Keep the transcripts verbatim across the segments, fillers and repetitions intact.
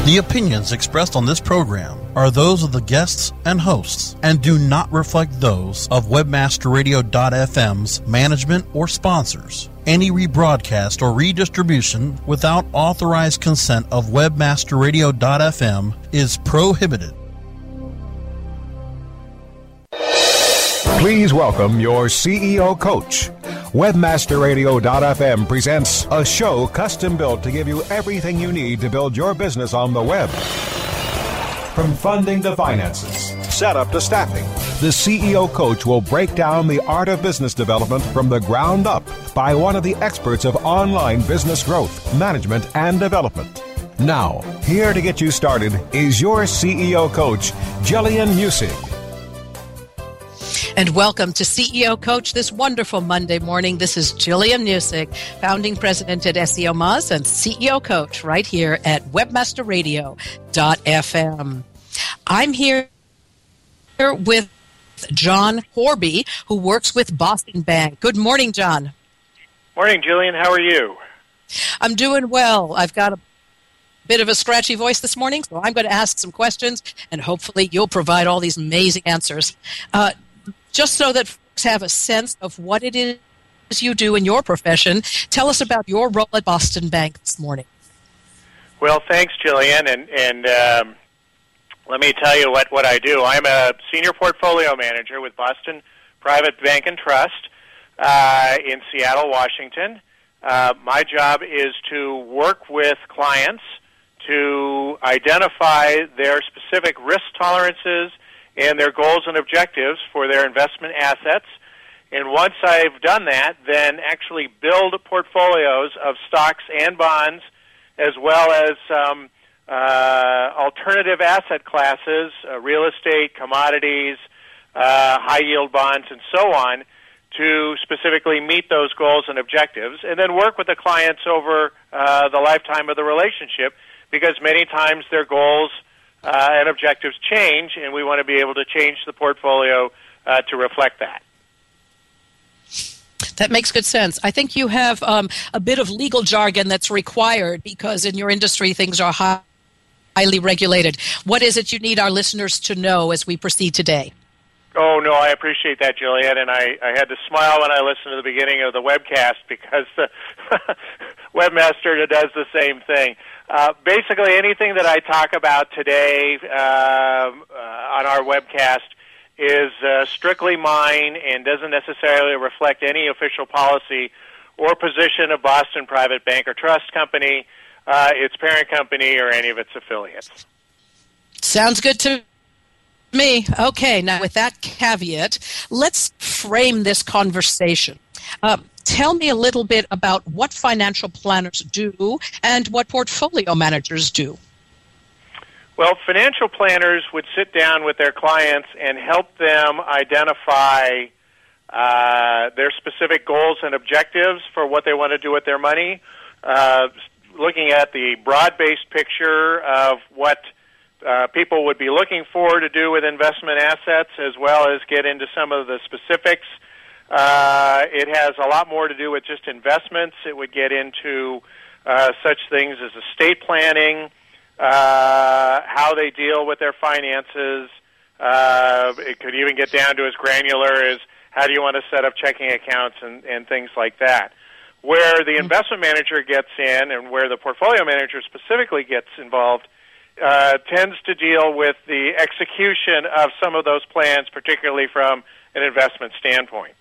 The opinions expressed on this program are those of the guests and hosts and do not reflect those of Webmaster Radio dot f m's management or sponsors. Any rebroadcast or redistribution without authorized consent of Webmaster Radio dot f m is prohibited. Please welcome your C E O coach. Webmaster Radio dot f m presents a show custom built to give you everything you need to build your business on the web. From funding to finances, setup to staffing, the C E O coach will break down the art of business development from the ground up by one of the experts of online business growth, management, and development. Now, here to get you started is your C E O coach, Jillian Muessig. And welcome to C E O Coach this wonderful Monday morning. This is Jillian Muessig, founding president at S E O Moz and C E O Coach right here at Webmaster Radio dot f m. I'm here with John Horby, who works with Boston Bank. Good morning, John. Morning, Jillian. How are you? I'm doing well. I've got a bit of a scratchy voice this morning, so I'm going to ask some questions, and hopefully you'll provide all these amazing answers. Uh, Just so that folks have a sense of what it is you do in your profession, tell us about your role at Boston Bank this morning. Well, thanks, Jillian, and, and um, let me tell you what, what I do. I'm a senior portfolio manager with Boston Private Bank and Trust uh, in Seattle, Washington. Uh, my job is to work with clients to identify their specific risk tolerances and their goals and objectives for their investment assets. And once I've done that, then actually build portfolios of stocks and bonds, as well as um, uh, alternative asset classes, uh, real estate, commodities, uh, high-yield bonds, and so on, to specifically meet those goals and objectives, and then work with the clients over uh, the lifetime of the relationship, because many times their goals Uh, and objectives change, and we want to be able to change the portfolio uh, to reflect that. That makes good sense. I think you have um, a bit of legal jargon that's required because in your industry things are high, highly regulated. What is it you need our listeners to know as we proceed today? Oh, no, I appreciate that, Juliet, and I, I had to smile when I listened to the beginning of the webcast because the Webmaster does the same thing. Uh, basically, anything that I talk about today uh, uh, on our webcast is uh, strictly mine and doesn't necessarily reflect any official policy or position of Boston Private Bank or Trust Company, uh, its parent company, or any of its affiliates. Sounds good to me. Okay, now with that caveat, let's frame this conversation. Uh, tell me a little bit about what financial planners do and what portfolio managers do. Well, financial planners would sit down with their clients and help them identify uh, their specific goals and objectives for what they want to do with their money, uh, looking at the broad-based picture of what Uh, people would be looking for to do with investment assets, as well as get into some of the specifics. Uh, it has a lot more to do with just investments. It would get into uh, such things as estate planning, uh, how they deal with their finances. Uh, it could even get down to as granular as how do you want to set up checking accounts and, and things like that. Where the investment manager gets in and where the portfolio manager specifically gets involved Uh, tends to deal with the execution of some of those plans, particularly from an investment standpoint.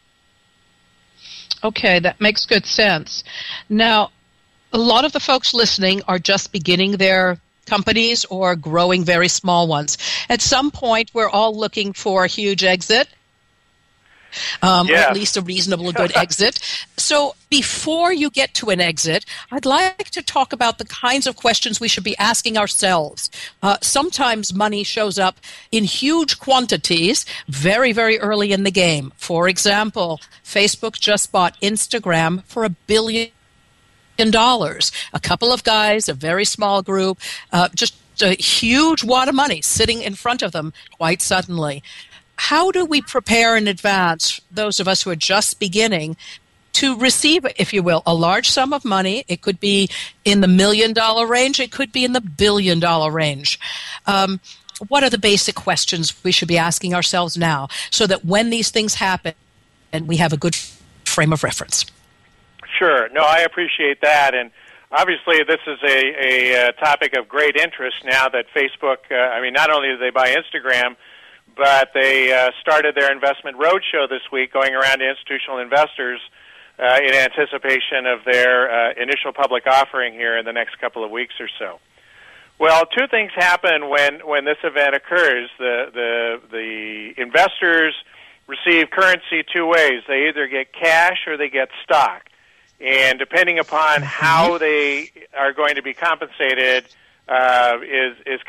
Okay, that makes good sense. Now, a lot of the folks listening are just beginning their companies or growing very small ones. At some point, we're all looking for a huge exit. Um, yeah. Or at least a reasonable good exit. So before you get to an exit, I'd like to talk about the kinds of questions we should be asking ourselves. Uh, sometimes money shows up in huge quantities very, very early in the game. For example, Facebook just bought Instagram for a billion dollars. A couple of guys, a very small group, uh, just a huge wad of money sitting in front of them quite suddenly. How do we prepare in advance, those of us who are just beginning, to receive, if you will, a large sum of money. It could be in the million dollar range. It could be in the billion dollar range. Um, what are the basic questions we should be asking ourselves now so that when these things happen, and we have a good frame of reference? Sure. No, I appreciate that. And obviously this is a, a, a topic of great interest now that Facebook, uh, I mean, not only did they buy Instagram, but they uh, started their investment roadshow this week going around to institutional investors uh, in anticipation of their uh, initial public offering here in the next couple of weeks or so. Well, two things happen when, when this event occurs. The, the, the investors receive currency two ways. They either get cash or they get stock. And depending upon how they are going to be compensated uh, is, is